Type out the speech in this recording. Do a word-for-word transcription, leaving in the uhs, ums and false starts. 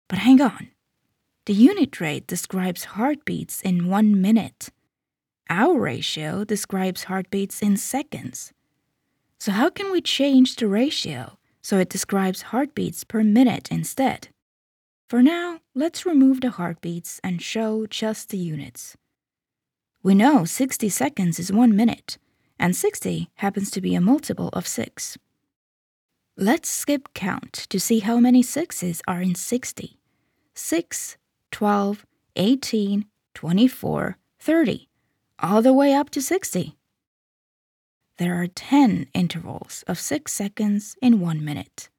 But hang on. The unit rate describes heartbeats in one minute. Our ratio describes heartbeats in seconds. So how can we change the ratio so it describes heartbeats per minute instead? For now, let's remove the heartbeats and show just the units. We know sixty seconds is one minute, and sixty happens to be a multiple of six. Let's skip count to see how many sixes are in sixty. six, twelve, eighteen, twenty-four, thirty, all the way up to sixty. There are ten intervals of six seconds in one minute.